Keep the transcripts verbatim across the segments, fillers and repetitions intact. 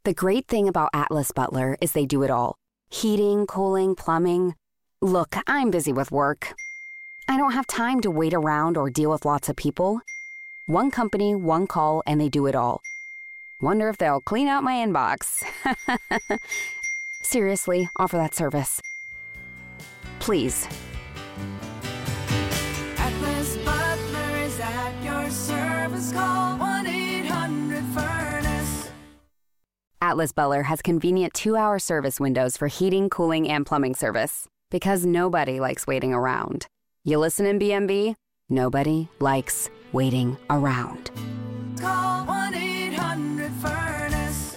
The great thing about Atlas Butler is they do it all. Heating, cooling, plumbing. Look, I'm busy with work. I don't have time to wait around or deal with lots of people. One company, one call, and they do it all. Wonder if they'll clean out my inbox. Seriously, offer that service. Please. Atlas Butler is at your service. Call one eight hundred furnace. Atlas Butler has convenient two-hour service windows for heating, cooling, and plumbing service. Because nobody likes waiting around. You listen in B M B? Nobody likes waiting around. Call one eight hundred furnace.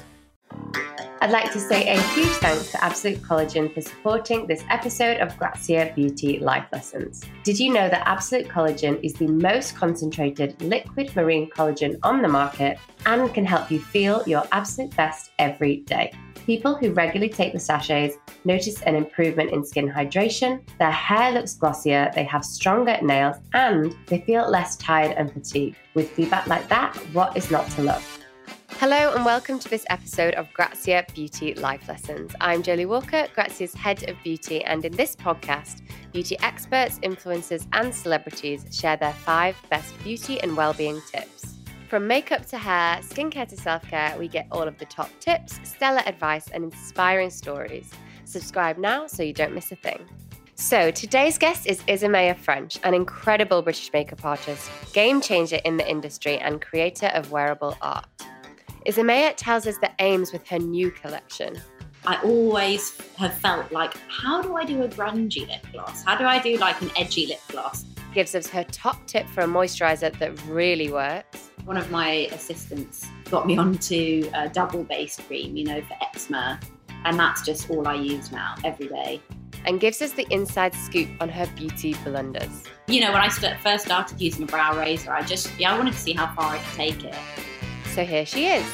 I'd like to say a huge thanks to Absolute Collagen for supporting this episode of Grazia Beauty Life Lessons. Did you know that Absolute Collagen is the most concentrated liquid marine collagen on the market and can help you feel your absolute best every day? People who regularly take the sachets notice an improvement in skin hydration, their hair looks glossier, they have stronger nails, and they feel less tired and fatigued. With feedback like that, what is not to love? Hello and welcome to this episode of Grazia Beauty Life Lessons. I'm Jolie Walker, Grazia's Head of Beauty, and in this podcast, beauty experts, influencers, and celebrities share their five best beauty and well-being tips. From makeup to hair, skincare to self-care, we get all of the top tips, stellar advice, and inspiring stories. Subscribe now so you don't miss a thing. So today's guest is Isamaya French, an incredible British makeup artist, game changer in the industry, and creator of wearable art. Isamaya tells us the aims with her new collection. I always have felt like, how do I do a grungy lip gloss? How do I do like an edgy lip gloss? Gives us her top tip for a moisturiser that really works. One of my assistants got me onto a double base cream, you know, for eczema. And that's just all I use now, every day. And gives us the inside scoop on her beauty blunders. You know, when I st- first started using a brow razor, I just, yeah, I wanted to see how far I could take it. So here she is.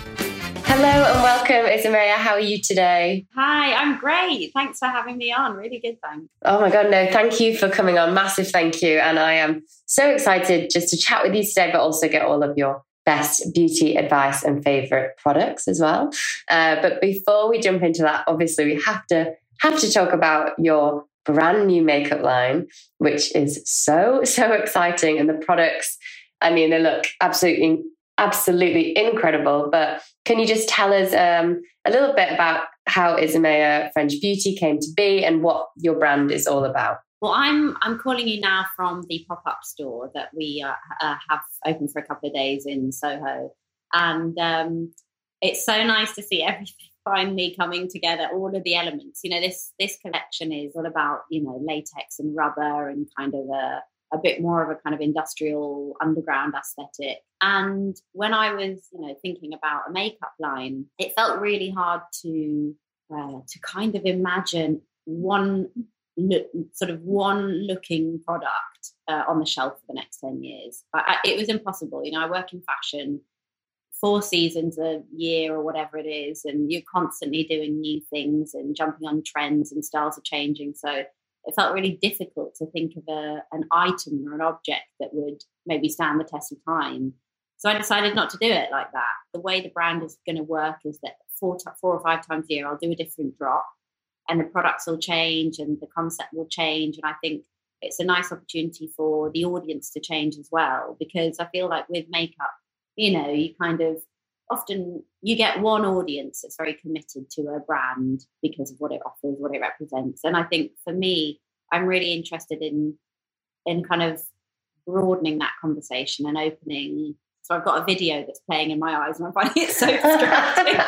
Hello and welcome, Isamaya. How are you today? Hi, I'm great. Thanks for having me on. Really good, thanks. Oh my God, no, thank you for coming on. Massive thank you. And I am so excited just to chat with you today, but also get all of your best beauty advice and favourite products as well. Uh, but before we jump into that, obviously we have to have to talk about your brand new makeup line, which is so, so exciting. And the products, I mean, they look absolutely Absolutely incredible. But can you just tell us um, a little bit about how Isamaya French Beauty came to be and what your brand is all about? Well, I'm I'm calling you now from the pop-up store that we uh, uh, have open for a couple of days in Soho. And um, it's so nice to see everything finally coming together, all of the elements. You know, this this collection is all about, you know, latex and rubber and kind of a a bit more of a kind of industrial underground aesthetic. And when I was, you know, thinking about a makeup line, it felt really hard to uh, to kind of imagine one look, sort of one looking product uh, on the shelf for the next ten years. I, I, it was impossible. You know, I work in fashion, four seasons a year or whatever it is, and you're constantly doing new things and jumping on trends and styles are changing. So it felt really difficult to think of a, an item or an object that would maybe stand the test of time. So I decided not to do it like that. The way the brand is going to work is that four, to, four or five times a year, I'll do a different drop and the products will change and the concept will change. And I think it's a nice opportunity for the audience to change as well, because I feel like with makeup, you know, you kind of often you get one audience that's very committed to a brand because of what it offers, what it represents. And I think for me, I'm really interested in in kind of broadening that conversation and opening. So I've got a video that's playing in my eyes and I'm finding it so distracting.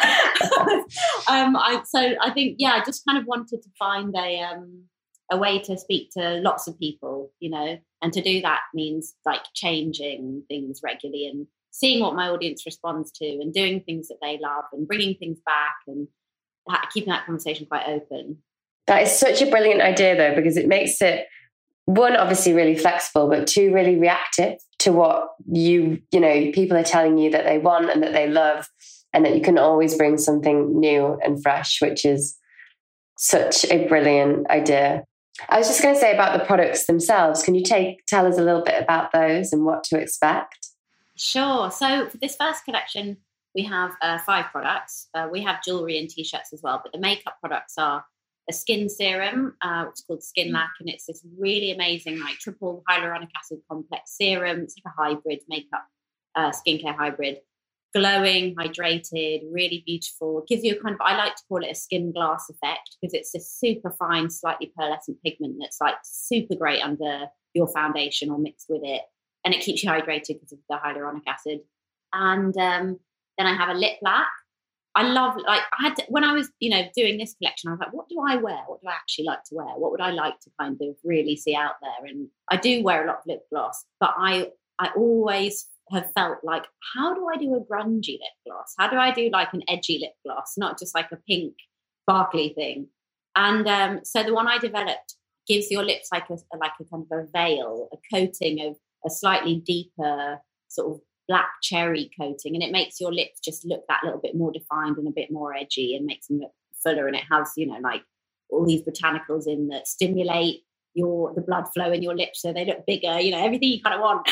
um, I, so I think, yeah, I just kind of wanted to find a um, a way to speak to lots of people, you know, and to do that means like changing things regularly and seeing what my audience responds to and doing things that they love and bringing things back and keeping that conversation quite open. That is such a brilliant idea, though, because it makes it, one, obviously really flexible, but two, really reactive to what you, you know, people are telling you that they want and that they love, and that you can always bring something new and fresh, which is such a brilliant idea. I was just going to say about the products themselves. Can you take tell us a little bit about those and what to expect? Sure. So for this first collection, we have uh, five products. Uh, we have jewelry and t-shirts as well, but the makeup products are a skin serum, uh, which is called Skin Lac, and it's this really amazing, like triple hyaluronic acid complex serum. It's like a hybrid makeup, uh, skincare hybrid, glowing, hydrated, really beautiful. It gives you a kind of, I like to call it a skin glass effect, because it's a super fine, slightly pearlescent pigment that's like super great under your foundation or mixed with it, and it keeps you hydrated because of the hyaluronic acid. And um, then I have a lip lac. I love, like, I had to, when I was, you know, doing this collection, I was like, what do I wear? What do I actually like to wear? What would I like to kind of really see out there? And I do wear a lot of lip gloss, but I, I always have felt like, how do I do a grungy lip gloss? How do I do like an edgy lip gloss, not just like a pink sparkly thing? And um, so the one I developed gives your lips like a, like a kind of a veil, a coating of a slightly deeper sort of black cherry coating, and it makes your lips just look that little bit more defined and a bit more edgy, and makes them look fuller. And it has, you know, like all these botanicals in that stimulate your the blood flow in your lips so they look bigger, you know, everything you kind of want.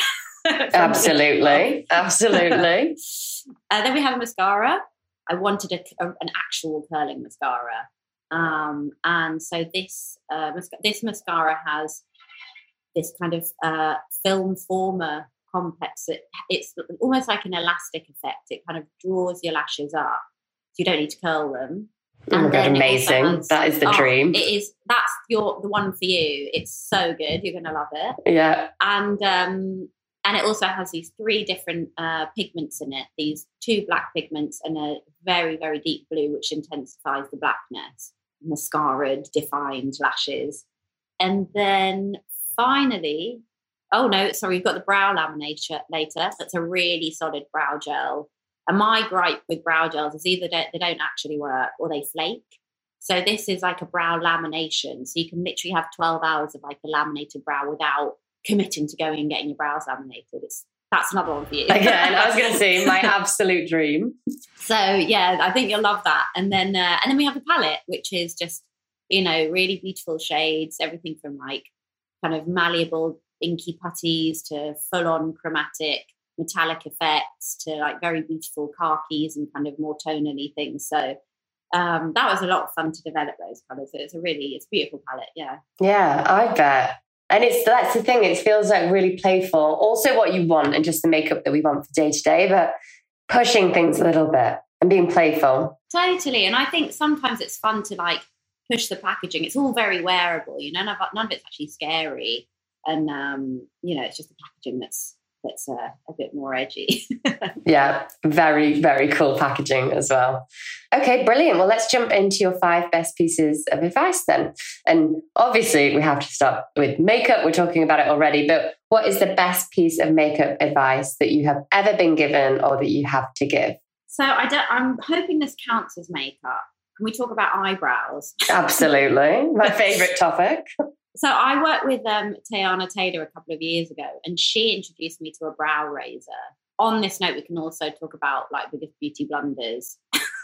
Absolutely, absolutely. Uh, then we have a mascara. I wanted a, a, an actual curling mascara, um, and so this uh, mas- this mascara has this kind of uh, film former complex. It, it's almost like an elastic effect. It kind of draws your lashes up, so you don't need to curl them. Oh my God, amazing. Has, that is the oh, dream. It is. That's your the one for you. It's so good. You're going to love it. Yeah. And um, and it also has these three different uh, pigments in it. These two black pigments and a very, very deep blue, which intensifies the blackness. Mascara, defined lashes. And then finally, oh no, sorry, you've got the brow laminator later. That's a really solid brow gel. And my gripe with brow gels is either they, they don't actually work or they flake. So this is like a brow lamination. So you can literally have twelve hours of like a laminated brow without committing to going and getting your brows laminated. It's that's another one for you. Again, I was going to say my absolute dream. So yeah, I think you'll love that. And then uh, and then we have the palette, which is just, you know, really beautiful shades, everything from like kind of malleable inky putties to full-on chromatic metallic effects to like very beautiful khakis and kind of more tonally things. So um, that was a lot of fun to develop those colours. So it's a really, it's a beautiful palette. Yeah. Yeah, I bet. And it's that's the thing. It feels like really playful. Also what you want and just the makeup that we want for day to day, but pushing things a little bit and being playful. Totally. And I think sometimes it's fun to like push the packaging. It's all very wearable, you know, none of, none of it's actually scary. And, um, you know, it's just the packaging that's that's uh, a bit more edgy. Yeah, very, very cool packaging as well. Okay, brilliant. Well, let's jump into your five best pieces of advice then. And obviously we have to start with makeup. We're talking about it already, but what is the best piece of makeup advice that you have ever been given or that you have to give? So I don't, I'm hoping this counts as makeup. Can we talk about eyebrows? Absolutely. My favourite topic. So I worked with um, Tayana Taylor a couple of years ago, and she introduced me to a brow razor. On this note, we can also talk about like biggest beauty blunders.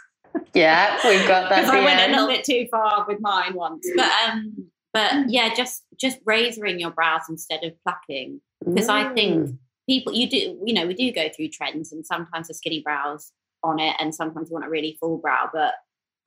Yeah, we've got that. I went end. a little bit too far with mine once, but um, but yeah, just just razoring your brows instead of plucking, because mm. I think people you do you know we do go through trends, and sometimes the skinny brows on it, and sometimes you want a really full brow, but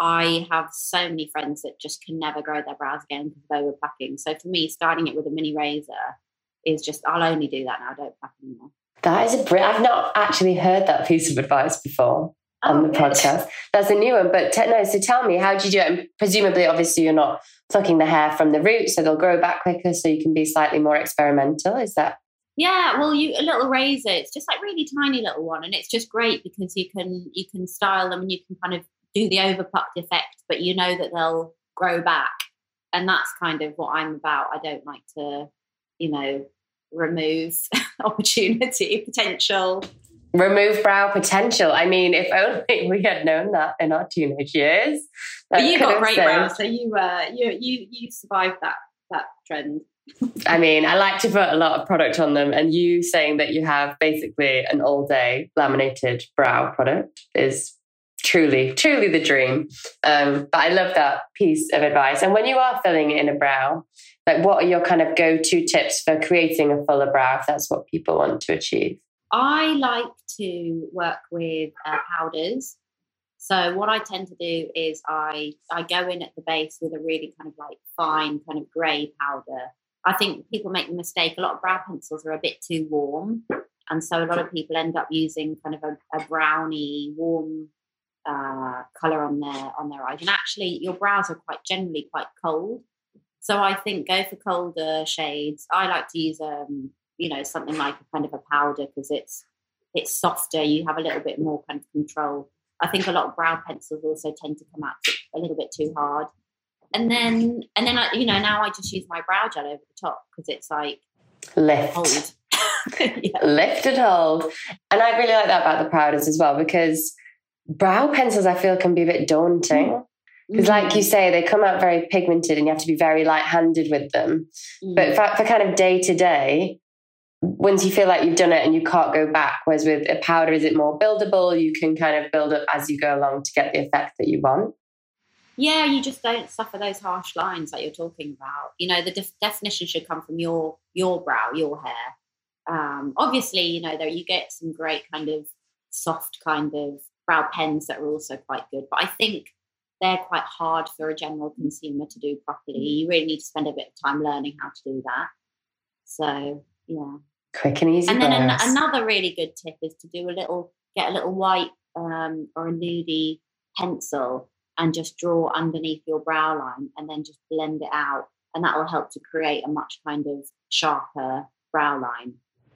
I have so many friends that just can never grow their brows again because of over plucking. So for me, starting it with a mini razor is just, I'll only do that now. I don't pluck anymore. That is a br- I've not actually heard that piece of advice before oh, on the good. podcast. That's a new one. But t- no, so tell me, how do you do it? And presumably, obviously, you're not plucking the hair from the roots, so they'll grow back quicker, so you can be slightly more experimental. Is that? Yeah, well, you a little razor. It's just like really tiny little one, and it's just great because you can you can style them and you can kind of do the overplucked effect, but you know that they'll grow back. And that's kind of what I'm about. I don't like to, you know, remove opportunity, potential. Remove brow potential. I mean, if only we had known that in our teenage years. But you got great brows, so you uh you you you survived that that trend. I mean, I like to put a lot of product on them, and you saying that you have basically an all day laminated brow product is Truly, truly the dream. Um, but I love that piece of advice. And when you are filling in a brow, like what are your kind of go-to tips for creating a fuller brow if that's what people want to achieve? I like to work with uh, powders. So what I tend to do is I I go in at the base with a really kind of like fine kind of grey powder. I think people make the mistake. A lot of brow pencils are a bit too warm. And so a lot of people end up using kind of a, a browny, warm uh, colour on their on their eyes. And actually, your brows are quite generally quite cold. So I think go for colder shades. I like to use, um, you know, something like a kind of a powder because it's it's softer. You have a little bit more kind of control. I think a lot of brow pencils also tend to come out a little bit too hard. And then, and then I, you know, now I just use my brow gel over the top because it's like lift. Hold. Yeah. Lift and hold. And I really like that about the powders as well, because brow pencils I feel can be a bit daunting. Because mm-hmm. like you say, they come out very pigmented and you have to be very light-handed with them. Mm. But for, for kind of day to day, once you feel like you've done it and you can't go back, whereas with a powder, is it more buildable? You can kind of build up as you go along to get the effect that you want. Yeah, you just don't suffer those harsh lines that you're talking about. You know, the def- definition should come from your your brow, your hair. Um, obviously, you know, there you get some great kind of soft kind of brow pens that are also quite good. But I think they're quite hard for a general consumer to do properly. You really need to spend a bit of time learning how to do that. So, yeah. Quick and easy. And then an- another really good tip is to do a little, get a little white um, or a nudie pencil and just draw underneath your brow line and then just blend it out. And that will help to create a much kind of sharper brow line.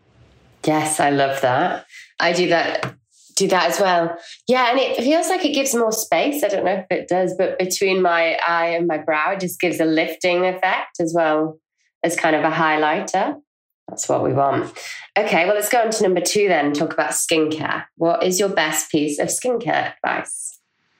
Yes, I love that. I do that do that as well. Yeah, and it feels like it gives more space. I don't know if it does, but between my eye and my brow, it just gives a lifting effect as well as kind of a highlighter. That's what we want. Okay, well, let's go on to number two then, talk about skincare. What is your best piece of skincare advice?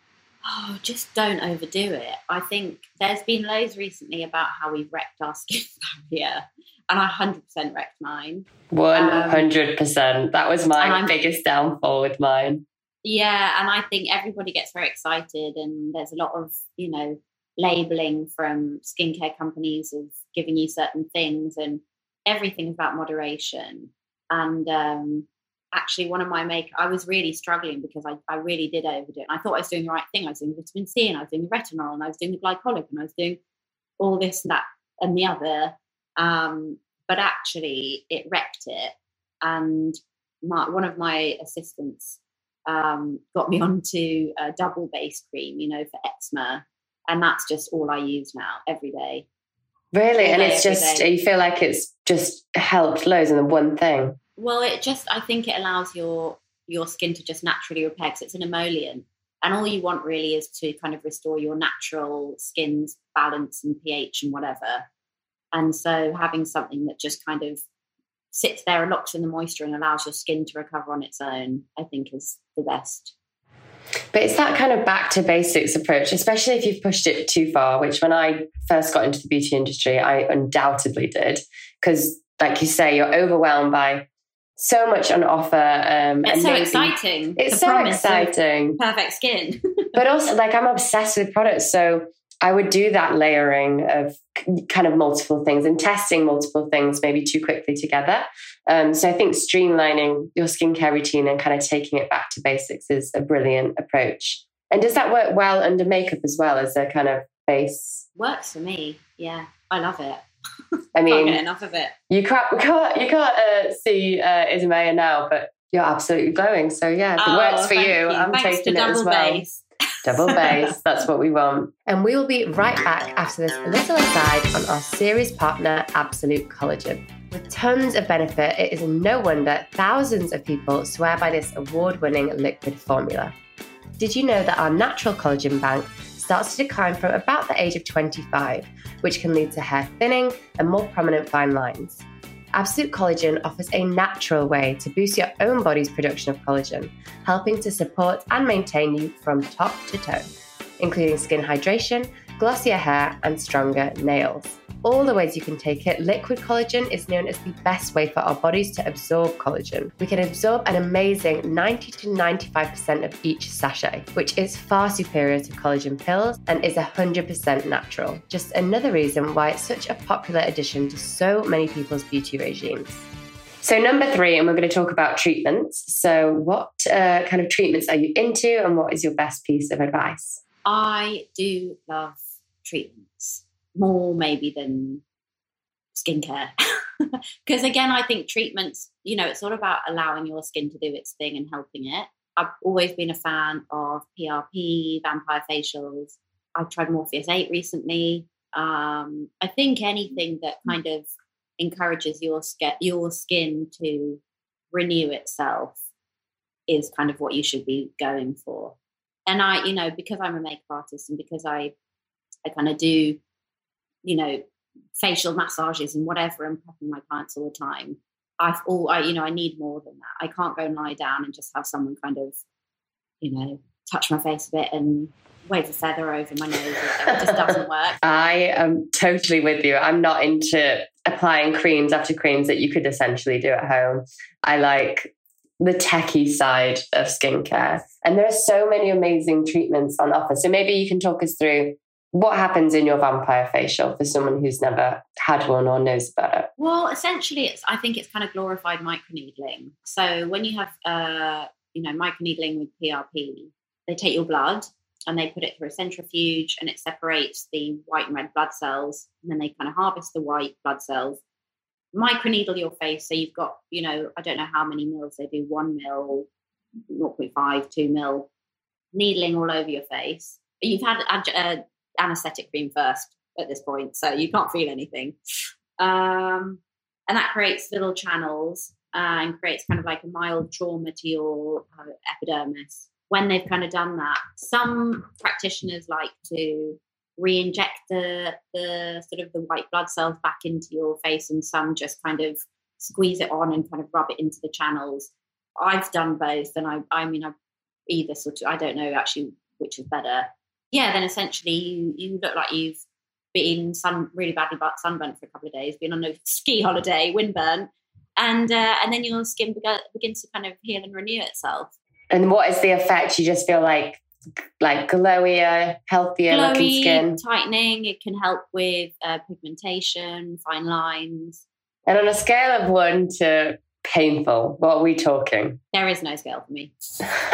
Oh, just don't overdo it. I think there's been loads recently about how we've wrecked our skin barrier, and I one hundred percent wrecked mine. one hundred percent. Um, that was my biggest downfall with mine. Yeah, and I think everybody gets very excited, and there's a lot of, you know, labelling from skincare companies of giving you certain things, and everything is about moderation. And um, actually, one of my make, I was really struggling because I, I really did overdo it. And I thought I was doing the right thing. I was doing vitamin C, and I was doing the retinol, and I was doing the glycolic, and I was doing all this and that and the other. Um, but actually, it wrecked it. And my, one of my assistants um, got me onto a double base cream, you know, for eczema. And that's just all I use now every day. Really? All and it's just, day. You feel like it's just helped loads in the one thing? Well, it just, I think it allows your your skin to just naturally repair because it's an emollient. And all you want really is to kind of restore your natural skin's balance and pH and whatever. And so having something that just kind of sits there and locks in the moisture and allows your skin to recover on its own, I think is the best. But it's that kind of back to basics approach, especially if you've pushed it too far, which when I first got into the beauty industry, I undoubtedly did. Because like you say, you're overwhelmed by so much on offer. Um, it's and so maybe, exciting. It's so exciting. Perfect skin. But also, like, I'm obsessed with products. So I would do that layering of kind of multiple things and testing multiple things maybe too quickly together. Um, so I think streamlining your skincare routine and kind of taking it back to basics is a brilliant approach. And does that work well under makeup as well as a kind of base? Works for me. Yeah, I love it. I mean, can't get enough of it. You can't, you can't, you can't uh, see uh, Ismaya now, but you're absolutely glowing. So yeah, if it oh, works for you, you. I'm Thanks taking it as well. Base. Double base, that's what we want. And we will be right back after this little aside on our series partner, Absolute Collagen. With tons of benefit, it is no wonder thousands of people swear by this award-winning liquid formula. Did you know that our natural collagen bank starts to decline from about the age of twenty-five, which can lead to hair thinning and more prominent fine lines? Absolute Collagen offers a natural way to boost your own body's production of collagen, helping to support and maintain you from top to toe, including skin hydration, glossier hair, and stronger nails. All the ways you can take it, liquid collagen is known as the best way for our bodies to absorb collagen. We can absorb an amazing ninety to ninety-five percent of each sachet, which is far superior to collagen pills and is one hundred percent natural. Just another reason why it's such a popular addition to so many people's beauty regimes. So number three, and we're going to talk about treatments. So what uh, kind of treatments are you into, and what is your best piece of advice? I do love treatments more maybe than skincare. Because again, I think treatments, you know, it's all about allowing your skin to do its thing and helping it. I've always been a fan of P R P, vampire facials. I've tried Morpheus eight recently. Um, I think anything that kind of encourages your skin, your skin to renew itself is kind of what you should be going for. And I, you know, because I'm a makeup artist and because I, I kind of do, you know, facial massages and whatever and prepping my clients all the time, I've all, I, you know, I need more than that. I can't go and lie down and just have someone kind of, you know, touch my face a bit and wave a feather over my nose. It just doesn't work. I am totally with you. I'm not into applying creams after creams that you could essentially do at home. I like the techie side of skincare. And there are so many amazing treatments on offer. So maybe you can talk us through what happens in your vampire facial for someone who's never had one or knows about it. Well, essentially, it's I think it's kind of glorified microneedling. So when you have, uh, you know, microneedling with P R P, they take your blood and they put it through a centrifuge and it separates the white and red blood cells. And then they kind of harvest the white blood cells, microneedle your face. So you've got, you know, I don't know how many mils they do, one mil, zero point five, two mil, needling all over your face. But you've had uh, anesthetic cream first at this point, so you can't feel anything. Um, and that creates little channels uh, and creates kind of like a mild trauma to your uh, epidermis. When they've kind of done that, some practitioners like to re-inject the, the sort of the white blood cells back into your face, and some just kind of squeeze it on and kind of rub it into the channels. I've done both, and I, I mean, I've either sort of, I don't know actually which is better. Yeah, then essentially you, you look like you've been sun really badly sunburnt for a couple of days, been on a ski holiday, windburn, and uh, and then your skin beg- begins to kind of heal and renew itself. And what is the effect? You just feel like like glowier, healthier Glowy, looking skin? Tightening. It can help with uh, pigmentation, fine lines. And on a scale of one to painful, what are we talking? There is no scale for me.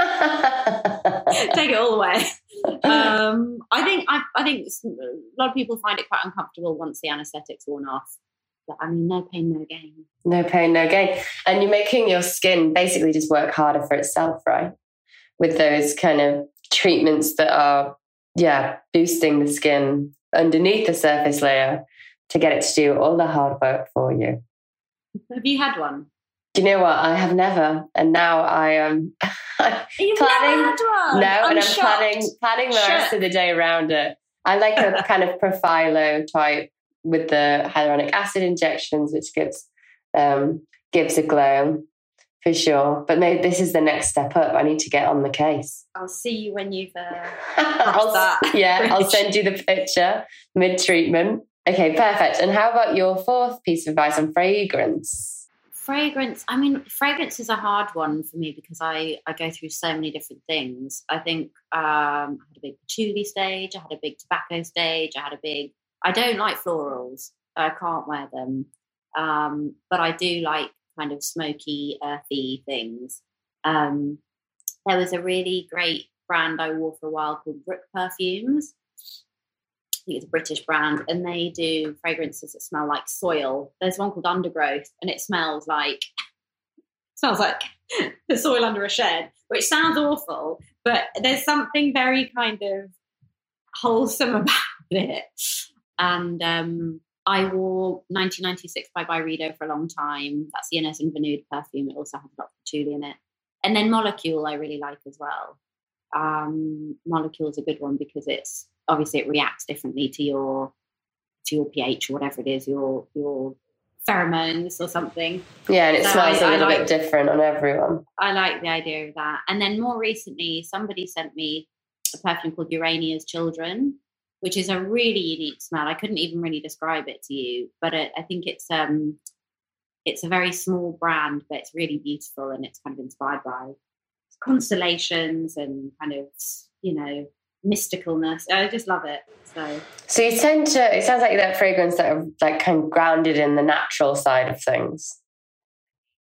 Take it all away. Um, I think I, I think a lot of people find it quite uncomfortable once the anaesthetic's worn off. But I mean, no pain, no gain. No pain, no gain. And you're making your skin basically just work harder for itself, right? With those kind of treatments that are, yeah, boosting the skin underneath the surface layer to get it to do all the hard work for you. Have you had one? Do you know what? I have never, and now I am um, You've planning. never had one? No, I'm and I'm shocked. planning planning the rest Shook. of the day around it. I like a kind of Profilo type with the hyaluronic acid injections, which gives um, gives a glow for sure. But maybe this is the next step up. I need to get on the case. I'll see you when you've uh, I'll, that. yeah, I'll send you the picture mid treatment. Okay, perfect. And how about your fourth piece of advice on fragrance? Fragrance, I mean, fragrance is a hard one for me because I, I go through so many different things. I think um, I had a big patchouli stage, I had a big tobacco stage, I had a big, I don't like florals, I can't wear them, um, but I do like kind of smoky, earthy things. Um, there was a really great brand I wore for a while called Brook Perfumes. I think it's a British brand, and they do fragrances that smell like soil. There's one called Undergrowth, and it smells like smells like the soil under a shed, which sounds awful, but there's something very kind of wholesome about it. And um, I wore nineteen ninety-six by Byredo for a long time. That's the Ines and Vanud perfume. It also has a lot of patchouli in it. And then Molecule I really like as well. Um, Molecule is a good one because it's obviously it reacts differently to your to your pH or whatever it is, your your pheromones or something. Yeah, and it So smells I- a I little like- bit different on everyone. I like the idea of that. And then more recently, somebody sent me a perfume called Urania's Children, which is a really unique smell. I couldn't even really describe it to you, but it, I think it's um it's a very small brand, but it's really beautiful, and it's kind of inspired by constellations and kind of, you know, mysticalness. I just love it. So So you tend to, it sounds like that fragrance that are like kind of grounded in the natural side of things.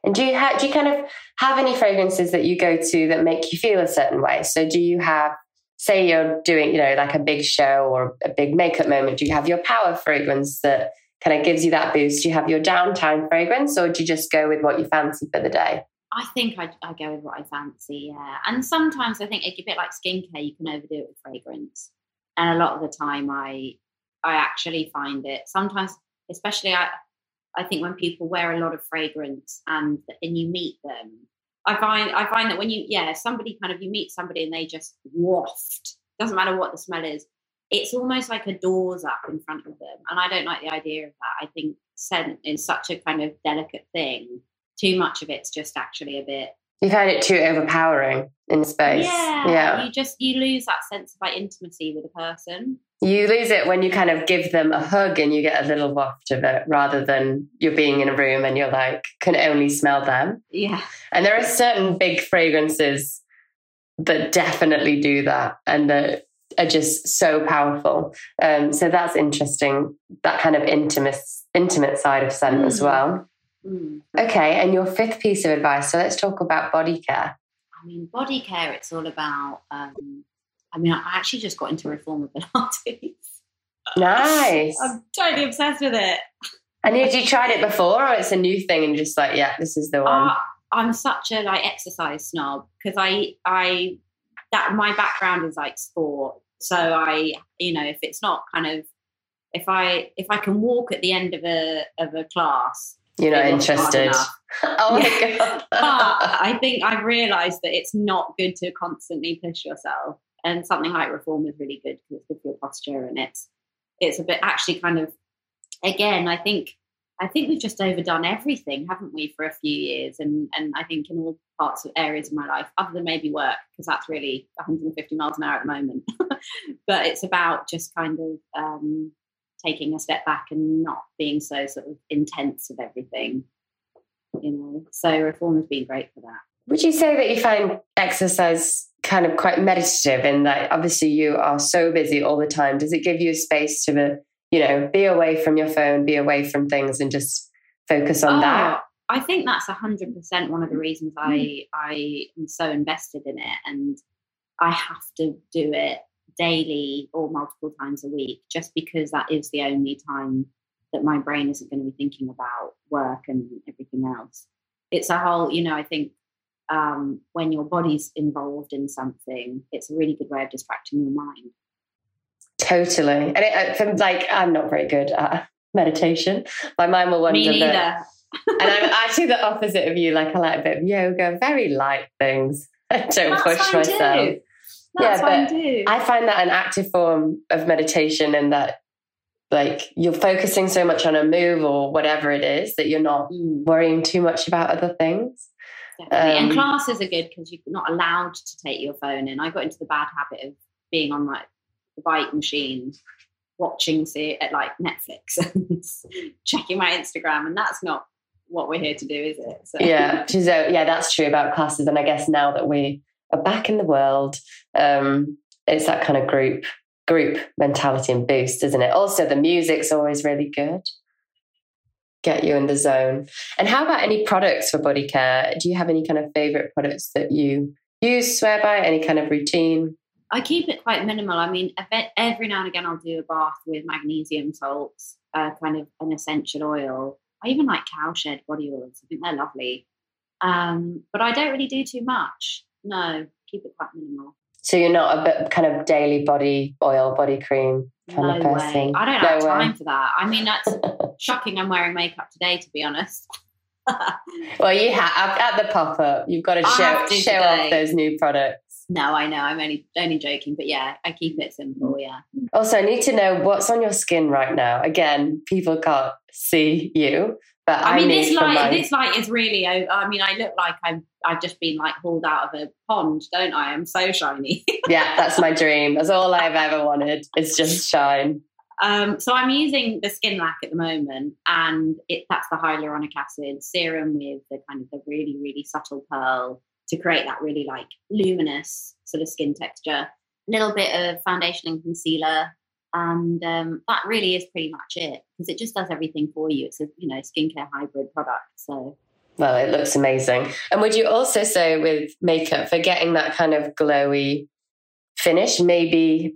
And do you have, do you kind of have any fragrances that you go to that make you feel a certain way? So do you have, say you're doing, you know, like a big show or a big makeup moment, do you have your power fragrance that kind of gives you that boost? Do you have your downtime fragrance, or do you just go with what you fancy for the day? I think I, I go with what I fancy, yeah. And sometimes I think it's a bit like skincare, you can overdo it with fragrance. And a lot of the time I I actually find it, sometimes, especially I, I think when people wear a lot of fragrance and and you meet them, I find I find that when you, yeah, somebody kind of, you meet somebody and they just waft, doesn't matter what the smell is, it's almost like a door's up in front of them. And I don't like the idea of that. I think scent is such a kind of delicate thing. Too much of it's just actually a bit... You find it too overpowering in space. Yeah, yeah. You just, you lose that sense of like intimacy with a person. You lose it when you kind of give them a hug and you get a little waft of it, rather than you're being in a room and you're like, can only smell them. Yeah. And there are certain big fragrances that definitely do that and that are just so powerful. Um, so that's interesting, that kind of intimate, intimate side of scent mm. as well. Mm. Okay, and your fifth piece of advice. So let's talk about body care. I mean, body care, it's all about... Um, I mean, I actually just got into Reformer Pilates. Nice. I'm totally obsessed with it. And had you tried it before, or it's a new thing and you're just like, yeah, this is the one? Uh, I'm such a like exercise snob because I, I, that my background is like sport. So I, you know, if it's not kind of, if I, if I can walk at the end of a of a class, you're not interested. Oh my yeah. God. But I think I've realised that it's not good to constantly push yourself. And something like Reform is really good because it's good for your posture, and it's it's a bit actually kind of, again, I think I think we've just overdone everything, haven't we, for a few years? And and I think in all parts of areas of my life, other than maybe work, because that's really one hundred fifty miles an hour at the moment. But it's about just kind of um, taking a step back and not being so sort of intense of everything, you know. So Reform has been great for that. Would you say that you find exercise kind of quite meditative in that obviously you are so busy all the time? Does it give you a space to, you know, be away from your phone, be away from things and just focus on oh, that? I think that's one hundred percent one of the reasons I, I am so invested in it. And I have to do it daily or multiple times a week, just because that is the only time that my brain isn't going to be thinking about work and everything else. It's a whole, you know, I think Um, when your body's involved in something, it's a really good way of distracting your mind. Totally. And it, from like, I'm not very good at meditation. My mind will wander. Me neither. That, and I'm actually the opposite of you. Like, I like a bit of yoga, very light things. I don't That's push myself. Too. That's yeah, but too. I find that an active form of meditation, and that like you're focusing so much on a move or whatever it is that you're not mm. worrying too much about other things. Definitely. Um, and classes are good because you're not allowed to take your phone in. I got into the bad habit of being on like the bike machine, watching see at like Netflix and checking my Instagram, and that's not what we're here to do, is it? So. Yeah, so, yeah, that's true about classes. And I guess now that we are back in the world, um, it's that kind of group group mentality and boost, isn't it? Also, the music's always really good. Get you in the zone. And how about any products for body care? Do you have any kind of favorite products that you use, swear by, any kind of routine? I keep it quite minimal. I mean, every now and again I'll do a bath with magnesium salts, uh, kind of an essential oil. I even like cowshed body oils. I think they're lovely. Um, but I don't really do too much. No, keep it quite minimal. So you're not a bit kind of daily body oil, body cream kind no of person? Way. I don't no have time way. for that. I mean, that's shocking. I'm wearing makeup today, to be honest. Well, you have at the pop-up. You've got to show to show today. off those new products. No, I know. I'm only only joking, but yeah, I keep it simple. Yeah. Also, I need to know what's on your skin right now. Again, people can't see you, but I, I mean, need this light. my... This light is really. I mean, I look like I've I've just been like hauled out of a pond, don't I? I'm so shiny. Yeah, that's my dream. That's all I've ever wanted. It's just shine. Um, so I'm using the Skin Lac at the moment, and it that's the hyaluronic acid serum with the kind of the really really subtle pearl to create that really like luminous sort of skin texture. A little bit of foundation and concealer, and um, that really is pretty much it, because it just does everything for you. It's a you know skincare hybrid product. So Well, it looks amazing. And would you also say with makeup, for getting that kind of glowy finish, maybe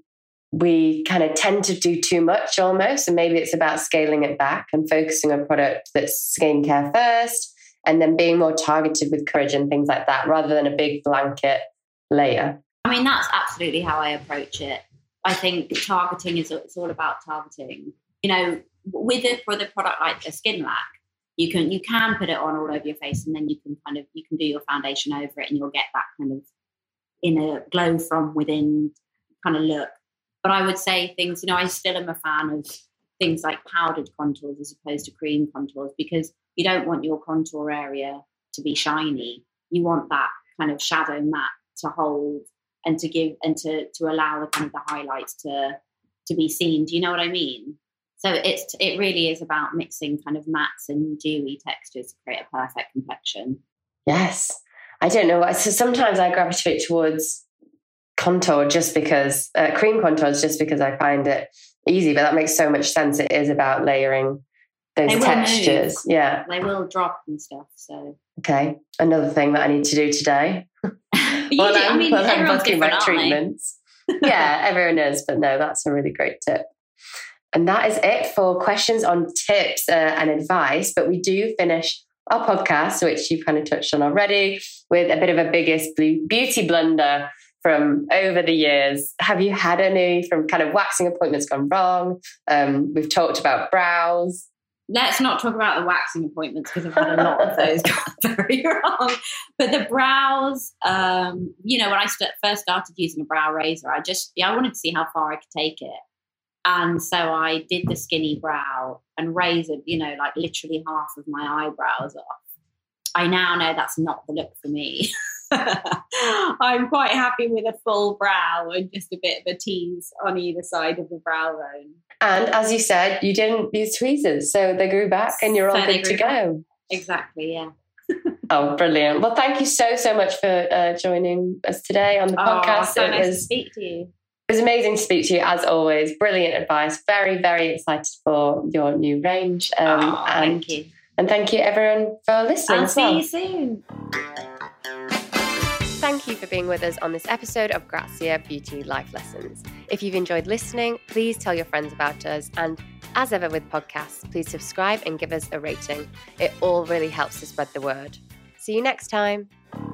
we kind of tend to do too much almost, and maybe it's about scaling it back and focusing on a product that's skincare first, and then being more targeted with courage and things like that, rather than a big blanket layer? I mean, that's absolutely how I approach it. I think targeting is it's all about targeting. You know, with it for the product like the Skin Lac, you can you can put it on all over your face, and then you can kind of you can do your foundation over it, and you'll get that kind of inner glow from within kind of look. But I would say things, you know, I still am a fan of things like powdered contours as opposed to cream contours, because you don't want your contour area to be shiny. You want that kind of shadow matte to hold and to give and to to allow the kind of the highlights to to be seen. Do you know what I mean? So it's it really is about mixing kind of mattes and dewy textures to create a perfect complexion. Yes. I don't know. So sometimes I gravitate towards contour just because, uh, cream contours just because I find it easy, but that makes so much sense. It is about layering those textures. Move. Yeah. They will drop and stuff. So okay. Another thing that I need to do today. you well, do, I mean, well, everyone's different, aren't treatments. Yeah, everyone is. But no, that's a really great tip. And that is it for questions on tips uh, and advice. But we do finish our podcast, which you've kind of touched on already, with a bit of a biggest beauty blunder from over the years. Have you had any from kind of waxing appointments gone wrong? Um, we've talked about brows. Let's not talk about the waxing appointments, because I've had a lot of those gone very wrong. But the brows, um, you know, when I st- first started using a brow razor, I just, yeah, I wanted to see how far I could take it. And so I did the skinny brow and razored, you know, like literally half of my eyebrows off. I now know that's not the look for me. I'm quite happy with a full brow and just a bit of a tease on either side of the brow bone. And as you said, you didn't use tweezers, so they grew back and you're all so good to go. Back. Exactly, yeah. Oh, brilliant. Well, thank you so, so much for uh, joining us today on the podcast. Oh, so nice to speak to you. It was amazing to speak to you, as always. Brilliant advice. Very, very excited for your new range. Um, oh, and, thank you. And thank you, everyone, for listening. I'll as see well. you soon. Thank you for being with us on this episode of Grazia Beauty Life Lessons. If you've enjoyed listening, please tell your friends about us. And as ever with podcasts, please subscribe and give us a rating. It all really helps to spread the word. See you next time.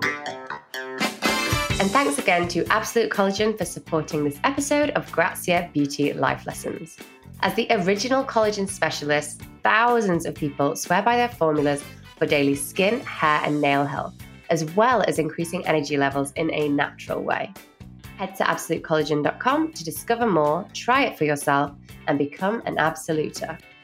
And thanks again to Absolute Collagen for supporting this episode of Grazia Beauty Life Lessons. As the original collagen specialist, thousands of people swear by their formulas for daily skin, hair, and nail health, as well as increasing energy levels in a natural way. Head to absolute collagen dot com to discover more, try it for yourself, and become an absoluter.